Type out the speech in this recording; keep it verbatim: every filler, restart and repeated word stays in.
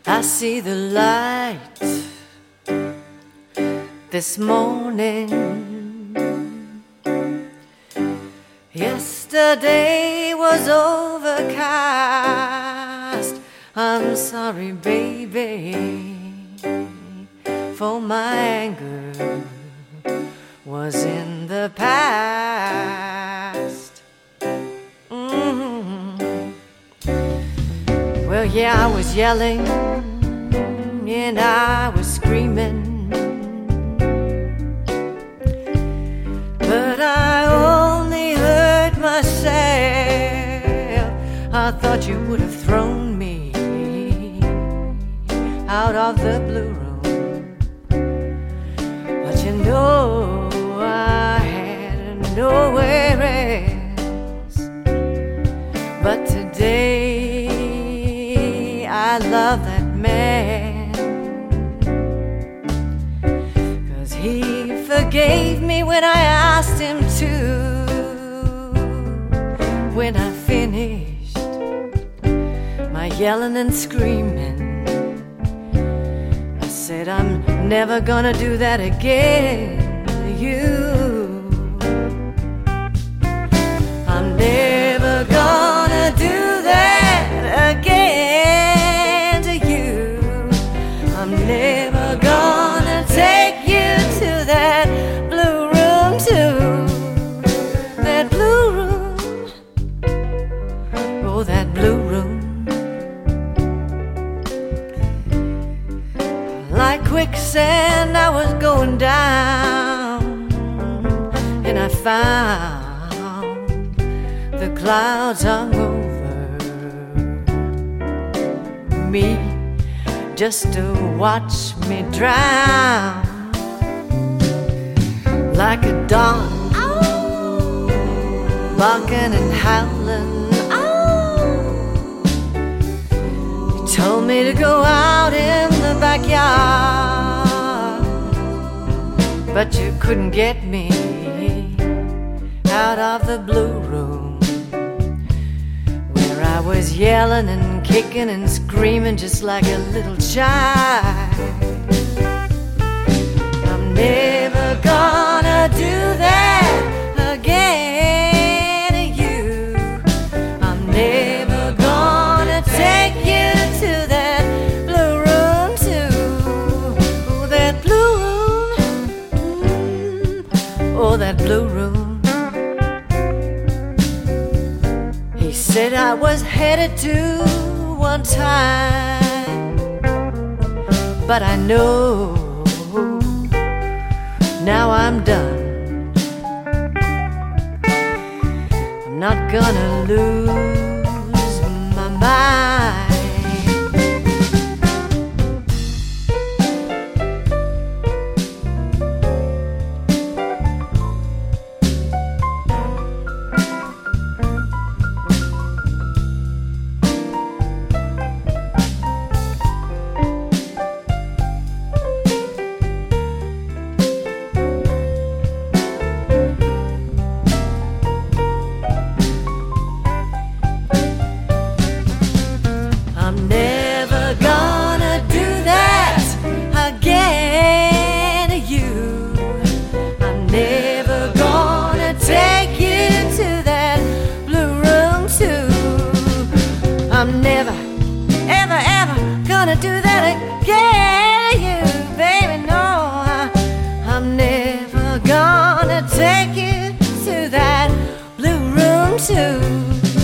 I see the light this morning. Yesterday was overcast. I'm sorry, baby, for my anger was in the past. Mm-hmm. Well, yeah, I was yelling and I was screaming, but I only hurt myself. I thought you would have thrown me out of the blue room, but you know I had nowhere else. But today I love that man, 'cause he forgave me when I asked him to. When I finished my yelling and screaming, I said, I'm never gonna do that again to you. I'm never gonna do that again to you. I'm never gonna take you to that blue room, to that blue room. Oh, that blue room. Like quicksand I was going down, and I found the clouds hung over me just to watch me drown. Like a dog, barking and howling, you told me to go out in the backyard, but you couldn't get me out of the blue room, where I was yelling and kicking and screaming just like a little child. I'm never gonna do that again to you. I'm never gonna take you to that blue room, too. Oh, that blue room. Mm. Oh, that blue room. He said I was headed to one time, but I know now I'm done. I'm not gonna lose my mind. I'm never gonna do that again to you. I'm never gonna take you to that blue room, too. I'm never, ever, ever gonna do that again to you, baby, no. I'm never gonna take you to that blue room, too.